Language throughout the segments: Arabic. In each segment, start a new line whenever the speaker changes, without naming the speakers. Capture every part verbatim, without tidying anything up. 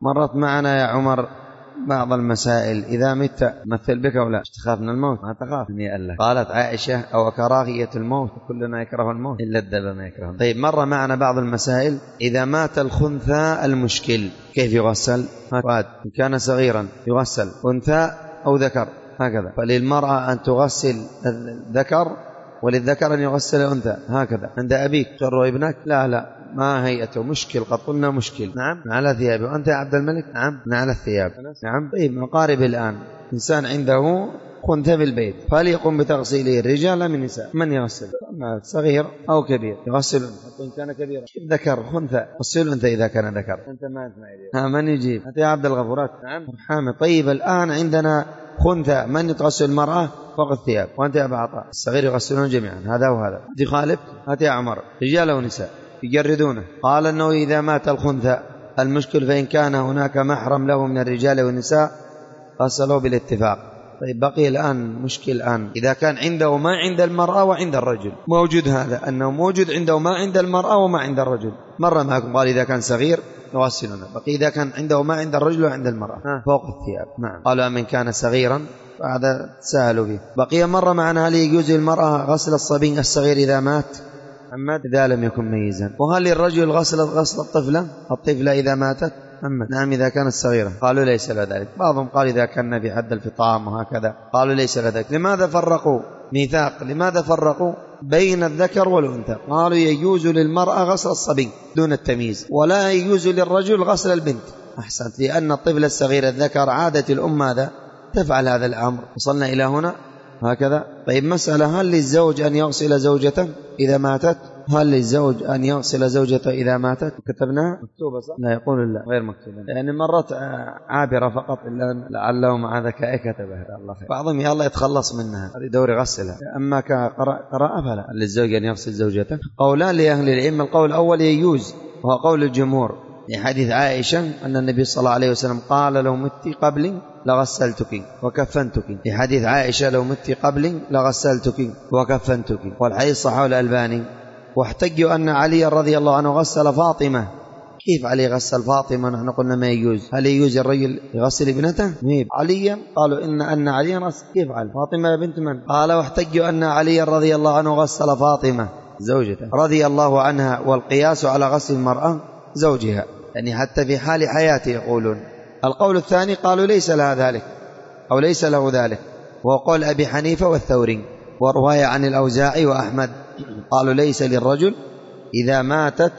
مرت معنا يا عمر بعض المسائل، إذا مت مثل بك أو لا؟ تخاف من الموت؟ ما تخاف. من يقال لك؟ قالت عائشة: أو كراهية الموت، كلنا يكره الموت إلا الدب ما يكره. طيب مر معنا بعض المسائل، إذا مات الخنثى المشكل كيف يغسل؟ فؤاد إن كان صغيرا يغسل أنثى أو ذكر هكذا، فللمرأة أن تغسل الذكر وللذكر أن يغسل أنثى هكذا. عند أبيك تر ابنك؟ لا لا ما هيئته مشكل، قد قلنا مشكل. نعم على ثيابه. وأنت يا عبد الملك؟ نعم على الثياب. نعم. طيب مقارب الآن، إنسان عنده خنثى في البيت فليقوم بتغسيله، الرجال من النساء، من يغسل؟ صغير أو كبير يغسل حتى إن كان كبيرا. ذكر خنثى غسل أنثى إذا كان ذكر. أنت ما ها من يجيب؟ أنت يا عبد الغفورات؟ نعم حامد. طيب الآن عندنا خنثى، من تغسل المرأة فوق الثياب؟ وأنت يا أبا عطاء؟ الصغير يغسلون جميعا، هذا وهذا. تخالف؟ هات يا عمر، رجال ونساء يجردونه. قال أنه إذا مات الخنثى المشكل فإن كان هناك محرم له من الرجال والنساء غسلوا بالاتفاق. طيب بقي الآن مشكل الآن، إذا كان عنده ما عند المرأة وعند الرجل، موجود هذا أنه موجود عنده ما عند المرأة وما عند الرجل. مرة معكم قال إذا كان صغير يغسلونه، بقي إذا كان عنده ما عند الرجل وعند المرأة فوق الثياب. نعم. قالوا من كان صغيرا فهذا سهلوا به. بقي مرة معنا هل يجوز المرأة غسل الصبي الصغير إذا مات؟ محمد إذا لم يكن ميزا. وهل للرجل غسل غسل الطفلة الطفلة إذا ماتت؟ محمد نعم إذا كانت صغيرة. قالوا ليس لذلك. بعضهم قال إذا كان في حد الفطام وهكذا، قالوا ليس لذلك. لماذا فرقوا ميثاق؟ لماذا فرقوا بين الذكر والأنثى؟ قالوا يجوز للمرأة غسل الصبي دون التمييز، ولا يجوز للرجل غسل البنت. أحسنت، لأن الطفل الصغير الذكر عادة الأم ماذا تفعل هذا الأمر. وصلنا إلى هنا هكذا. طيب مسألة، هل للزوج أن يغسل زوجته إذا ماتت؟ هل للزوج أن يغسل زوجته إذا ماتت؟ كتبناها مكتوبة صح؟ لا يقول لا غير مكتوبة، يعني مرت عابرة فقط، إلا لعله مع ذكاء كتبها. الله خير. بعضهم يا الله يتخلص منها، هذه دوري غسلها. أما كقراءة فلا. هل للزوج أن يغسل زوجته؟ قولان لأهل العلم. القول الأول يجوز، وهو قول الجمهور، لحديث عائشة أن النبي صلى الله عليه وسلم قال لو مت قبل لغسلتك وكفنتك. لحديث عائشة لو مت قبل لغسلتك وكفنتك، والحديث صححه الألباني. واحتجوا أن علي رضي الله عنه غسل فاطمة. كيف علي غسل فاطمة؟ نحن قلنا ما يجوز. هل يجوز الرجل يغسل ابنته؟ ميب. عليا قالوا إن أن عليا غسل. كيف علي؟ فاطمة بنت من؟ قال واحتجوا أن علي رضي الله عنه غسل فاطمة زوجته رضي الله عنها، والقياس على غسل المرأة زوجها، يعني حتى في حال حياته يقولون. القول الثاني قالوا ليس لها ذلك أو ليس له ذلك، وهو قول أبي حنيفة والثوري، ورواية عن الأوزاعي وأحمد. قالوا ليس للرجل إذا ماتت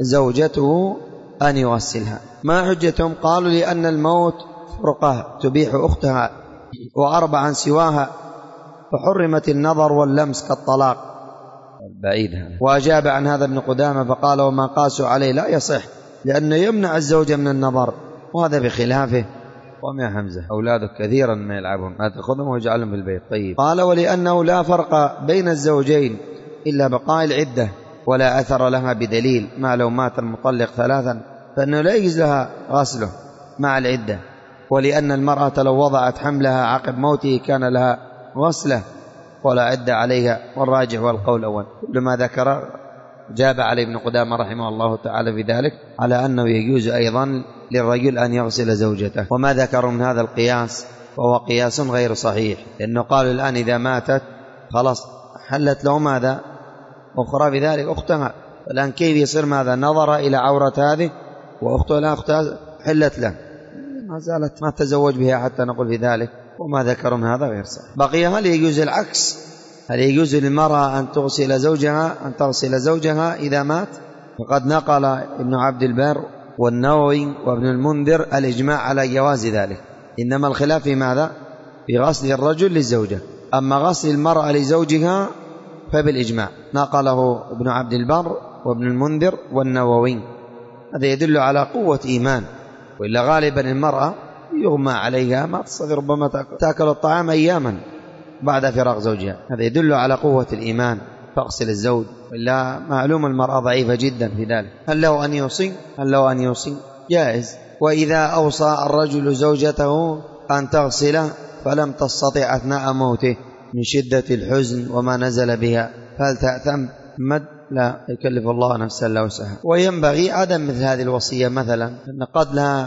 زوجته أن يغسلها. ما حجتهم؟ قالوا لأن الموت فرقة تبيح أختها وأربعا سواها، فحرمت النظر واللمس كالطلاق. بعيدها. وأجاب عن هذا ابن قدامة فقال وما قاسوا عليه لا يصح، لأنه يمنع الزوجة من النظر، وهذا بخلافه. قم يا حمزة، أولادك كثيرا ما يلعبهم، ما تأخذهم واجعلهم في البيت. طيب. قال ولأنه لا فرق بين الزوجين إلا بقاء العدة، ولا أثر لها بدليل، ما لو مات المطلق ثلاثا فإنه لا يجوز لها غسله مع العدة، ولأن المرأة لو وضعت حملها عقب موته كان لها غسله ولا عدة عليها، والراجح والقول الأول. كل ما ذكر جاب علي ابن قدامة رحمه الله تعالى في ذلك على أنه يجوز أيضا للرجل أن يغسل زوجته. وما ذكروا من هذا القياس وهو قياس غير صحيح، لأنه قالوا الآن إذا ماتت خلاص حلت له ماذا أخرى بذلك أختها، الآن كيف يصير ماذا نظر إلى عورة هذه وأخته لا أختها حلت له، ما زالت ما تزوج بها حتى نقول في ذلك. وما ذكروا من هذا غير صحيح. بقي هل يجوز العكس؟ هل يجوز للمرأة أن تغسل زوجها أن تغسل زوجها إذا مات؟ فقد نقل ابن عبد البر والنووي وابن المنذر الإجماع على جواز ذلك، إنما الخلاف في ماذا؟ في غسل الرجل للزوجة. أما غسل المرأة لزوجها فبالإجماع، نقله ابن عبد البر وابن المنذر والنووي. هذا يدل على قوة إيمان، وإلا غالبا المرأة يغمى عليها ما تستطيع ربما تأكل الطعام أياما بعد فراق زوجها، هذا يدل على قوة الإيمان. فاغسل الزوج، إلا معلوم المرأة ضعيفة جدا في ذلك. هل له أن يوصي؟ هل له أن يوصي؟ جائز. وإذا أوصى الرجل زوجته أن تغسل فلم تستطع أثناء موته من شدة الحزن وما نزل بها، فهل تأثم؟ مد لا يكلف الله نفسا إلا وسعها. وينبغي عدم مثل هذه الوصية، مثلا أن قد لا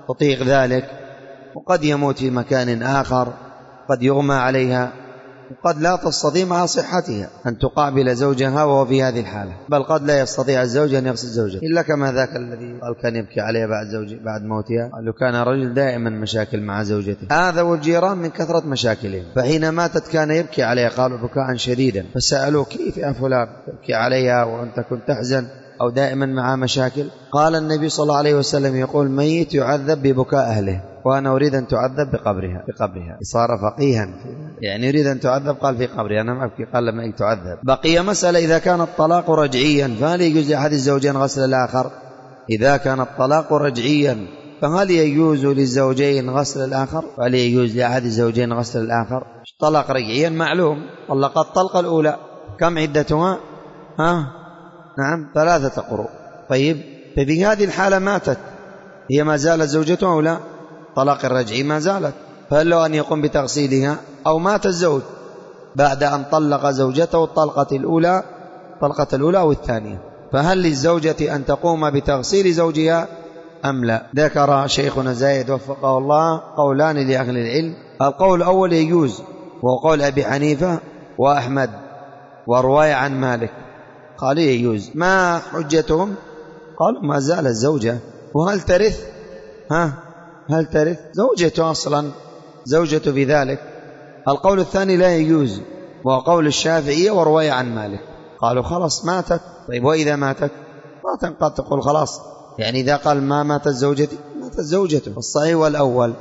تطيق ذلك، وقد يموت في مكان آخر، قد يغمى عليها، وقد لا تستطيع مع صحتها أن تقابل زوجها وهو في هذه الحالة، بل قد لا يستطيع الزوج أن يغسل زوجته إلا كما ذاك الذي قال كان يبكي عليها بعد زوجه بعد موتها، قال كان رجل دائما مشاكل مع زوجته، هذا والجيران من كثرة مشاكلهم، فحين ماتت كان يبكي عليها، قالوا بكاء شديدا، فسألوه كيف يا فلان تبكي عليها وأنت كنت تحزن أو دائما مع مشاكل؟ قال النبي صلى الله عليه وسلم يقول ميت يعذب ببكاء أهله وأنا أريد أن تعذب بقبرها بقبرها صار فقيها، يعني يريد أن تعذب قال في قبرها، أنا ما أبكي قال لما تعذب. بقي مسألة إذا كان الطلاق رجعيا فهل يجوز لأحد الزوجين غسل الآخر؟ إذا كان الطلاق رجعيا فهل يجوز للزوجين غسل الآخر؟ فهل يجوز لأحد الزوجين غسل الآخر؟ طلاق رجعيا معلوم، طلقت الطلقة الأولى كم عدتها؟ ها؟ نعم ثلاثة قروء. طيب ففي هذه الحالة ماتت، هي ما زالت زوجته أو لا؟ طلاق الرجعي ما زالت، فهل له أن يقوم بتغسيلها؟ أو مات الزوج بعد أن طلق زوجته الطلقة الأولى طلقة الأولى أو الثانية، فهل للزوجة أن تقوم بتغسيل زوجها أم لا؟ ذكر شيخنا زايد وفقه الله قولان لأهل العلم، القول الأول يجوز وهو قول أبي حنيفة وأحمد ورواية عن مالك، قال يجوز. ما حجتهم؟ قالوا ما زال الزوجة، وهل ترث؟ ها هل ترث زوجته أصلا زوجته بذلك؟ القول الثاني لا يجوز وهو قول الشافعية ورواية عن مالك، قالوا خلاص ماتت. طيب وإذا ماتت ما تنقض تقول خلاص، يعني إذا قال ما ماتت زوجتي ماتت زوجته، الصحيح والأول.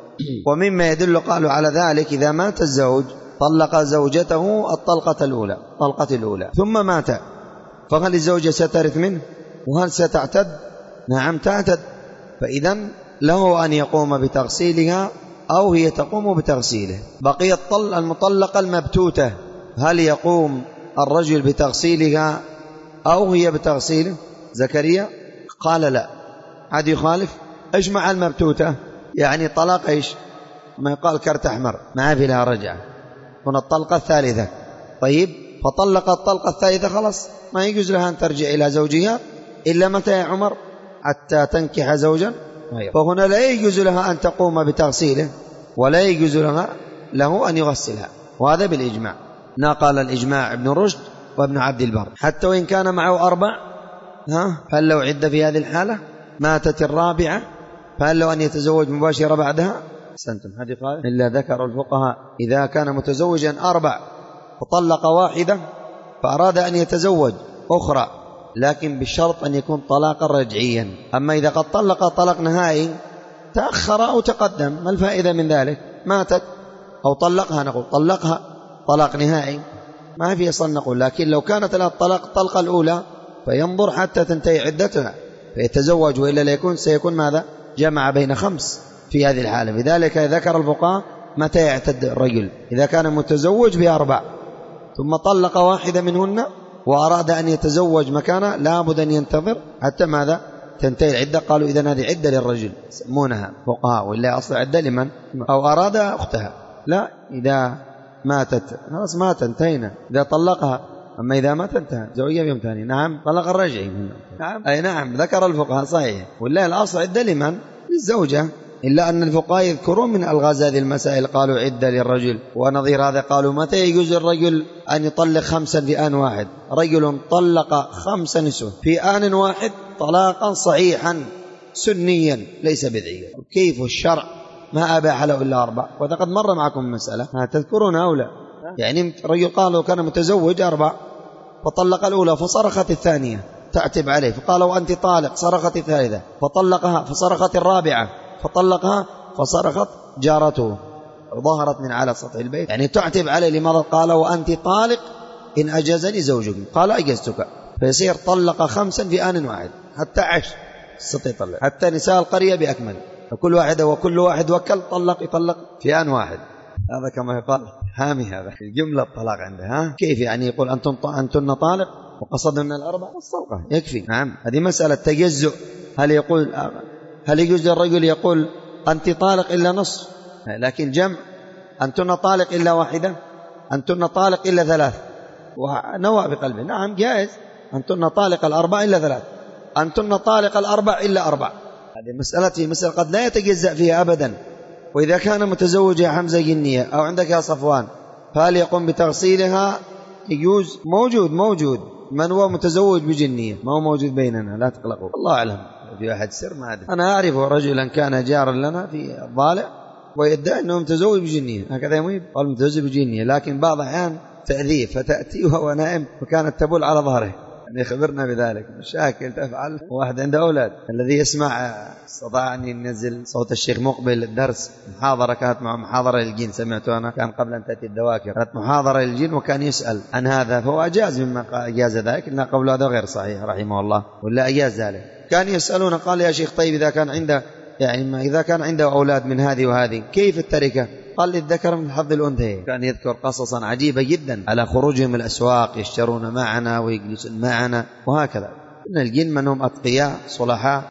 ومما يدل قالوا على ذلك إذا مات الزوج طلق زوجته الطلقة الأولى طلقة الأولى ثم مات، فهل الزوجة سترث منه وهل ستعتد؟ نعم تعتد، فإذا له أن يقوم بتغسيلها أو هي تقوم بتغسيله. بقي الطل المطلقة المبتوتة، هل يقوم الرجل بتغسيلها أو هي بتغسيله؟ زكريا قال لا. عاد يخالف إيش مع المبتوتة؟ يعني طلاق إيش؟ ما يقال كرت أحمر ما في لها رجعة، هنا الطلقة الثالثة. طيب فطلق الطلقة الثالثة خلاص ما يجوز لها أن ترجع إلى زوجها إلا متى يا عمر؟ حتى تنكح زوجا، فهنا لا يجوز لها أن تقوم بتغسيله ولا يجوز لها له أن يغسلها، وهذا بالإجماع. نقل الإجماع ابن رشد وابن عبد البر. حتى وإن كان معه أربع، ها هل لو عد في هذه الحالة ماتت الرابعة فهل لو أن يتزوج مباشرة بعدها؟ سنتم هذه قال إلا ذكر الفقهاء إذا كان متزوجا أربع فطلق واحدة فأراد أن يتزوج أخرى، لكن بالشرط أن يكون طلاقا رجعيا. أما إذا قد طلق طلاق نهائي تأخر أو تقدم ما الفائدة من ذلك؟ ماتت أو طلقها نقول طلقها طلاق نهائي ما في أصلا نقول، لكن لو كانت لها الطلاق الطلقة الأولى فينظر حتى تنتهي عدتها فيتزوج، وإلا لا يكون سيكون ماذا؟ جمع بين خمس في هذه الحالة. لذلك ذكر الفقهاء متى يعتد الرجل إذا كان متزوج بأربع ثم طلق واحدة منهن وأراد أن يتزوج مكانها لابد أن ينتظر حتى ماذا؟ تنتهي العدة. قالوا إذن هذه عدة للرجل يسمونها فقهاء، وإلا أصل عدة لمن؟ أو أراد أختها. لا إذا ماتت خلاص مات انتهينا، إذا طلقها. أما إذا ما تنتهى زوجها بيوم ثاني. نعم طلق الرجعي. نعم أي نعم ذكر الفقهاء صحيح، ولا الأصل عدة لمن؟ للزوجة، إلا أن الفقهاء يذكرون من ألغاز هذه المسائل قالوا عدة للرجل. ونظير هذا قالوا متى يجوز الرجل أن يطلق خمسا في آن واحد؟ رجل طلق خمس نسوة في آن واحد طلاقا صحيحا سنيا ليس بدعيا، كيف الشرع ما أباح له إلا أربع؟ وهذا قد مر معكم مسألة تذكرون أولى، يعني رجل قالوا كان متزوج أربع فطلق الأولى فصرخت الثانية تعتب عليه فقالوا وأنت طالق، صرخت الثالثة فطلقها فصرخت الرابعة فطلقها فصرخت جارته ظهرت من على سطح البيت يعني تعتب عليه. لماذا؟ قال وأنت طالق إن أجازني زوجك، قال أجزتك، فيصير طلق خمسا في آن واحد حتى عشر استطيع طلق حتى نساء القرية بأكمل، فكل واحد وكل واحد وكل طلق يطلق في آن واحد. هذا كما يقال هامي هذا الجملة الطلاق عنده. ها كيف يعني يقول أنتن أنتن طالق وقصدنا الأربع الصلقة يكفي. نعم هذه مسألة تجزؤ. هل يقول هل يجوز للرجل يقول أنت طالق إلا نصف، لكن جمع أنتن طالق إلا واحدة، أنتن طالق إلا ثلاث، ونوى بقلبه نعم جائز. أنتن طالق الأربع إلا ثلاث، أنتن طالق الأربع إلا أربع، هذه مسألة في مسألة قد لا يتجزأ فيها أبدا. وإذا كان متزوج يا حمزة جنية أو عندك يا صفوان فهل يقوم بتغسيلها؟ يجوز. موجود موجود من هو متزوج بجنية، ما هو موجود بيننا، لا تقلقوا. الله أعلم في أحد سر ما أدري. أنا أعرف رجلا كان جارا لنا في الضالع ويدعي أنه متزوج بجنية، هكذا يميل قال متزوج بجنية، لكن بعض الأحيان تأذيه فتأتي وهو نائم وكانت تبول على ظهره، يعني يخبرنا بذلك. مشاكل تفعل. واحد عنده أولاد، الذي يسمع استطاع أن ينزل صوت الشيخ مقبل الدرس محاضرة كانت مع محاضرة للجن، سمعته أنا، كان قبل أن تأتي الدواكر، كانت محاضرة للجن وكان يسأل عن هذا، فهو أجاز مما أجاز ذلك، إن قول هذا غير صحيح رحمه الله، ولا أجاز ذلك. كان يسألون قال يا شيخ طيب إذا كان عنده يعني إذا كان عنده أولاد من هذه وهذه كيف التركة؟ قال للذكر من حظ الأنثيين. كان يذكر قصصا عجيبة جدا على خروجهم من الأسواق يشترون معنا ويجلسون معنا وهكذا. إن الجن منهم أتقياء صلحاء